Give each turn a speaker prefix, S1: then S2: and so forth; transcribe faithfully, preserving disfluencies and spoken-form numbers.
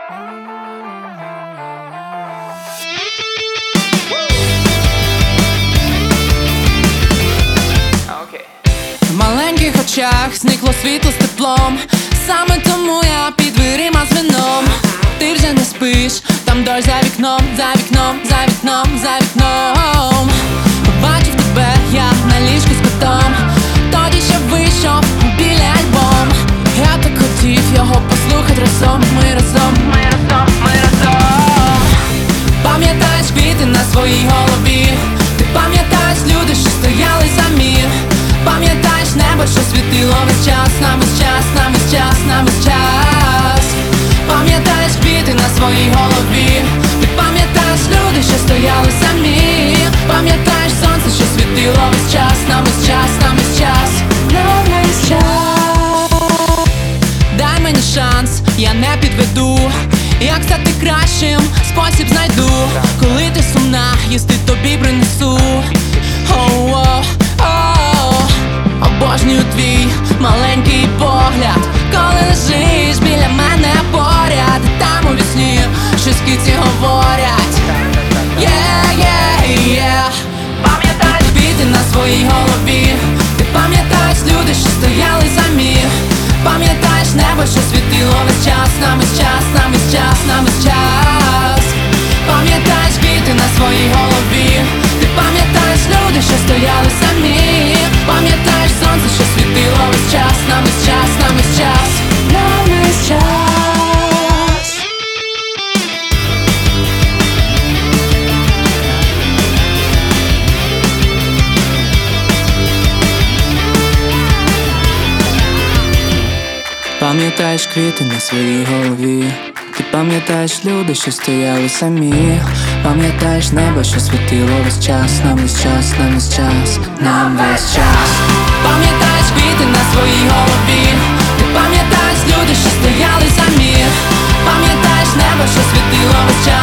S1: В маленьких очах зникло світло з теплом. Саме тому я під дверима з вином. Ти вже не спиш, там дощ за вікном, за вікном, за вікном, за вікном. Побачив тебе я на ліжку з котом. Тоді ще вийшов біля альбом. Я так хотів його послухати разом. Ми разом, ми разом, ми разом. Пам'ятаєш квіти на своїй голові. Ти пам'ятаєш люди, що стояли за мір. Пам'ятаєш небо, що світило весь час. Нам весь час, нам весь час, нам весь час. Пам'ятаєш квіти на своїй голові. Ти пам'ятаєш люди, що стояли самі. Пам'ятаєш сонце, що світило весь час. Нам весь час, нам весь час, нам весь час. Дай мені шанс, я не підведу. Як стати кращим, спосіб знайду. Коли ти сумна, їсти тобі принесу. Оу-оу, оу. Обожнюю твій маленький погляд, коли лежиш біля мене поряд. І там у вісні щось киці говорять. Yeah, yeah, yeah. Пам'ятаєш квіти на своїй голові. Ти пам'ятаєш люди, що стояли за мір. Пам'ятаєш небо, що світило весь час. Нам весь час, нам весь час, нам весь час. Пам'ятаєш квіти на своїй голові. Ти пам'ятаєш люди, що стояли самі. Пам'ятаєш сонце, що світило весь час. Нам весь час, нам весь час, нам весь час. Пам'ятаєш квіти на своїй голові. Ти пам'ятаєш люди, що стояли самі. Пам'ятаєш небо, що світило весь час. Нам весь час, нам весь час, нам весь час. Пам'ятаєш квіти на своїй голові. Ти пам'ятаєш люди, що стояли самі. Пам'ятаєш небо, що світило весь час.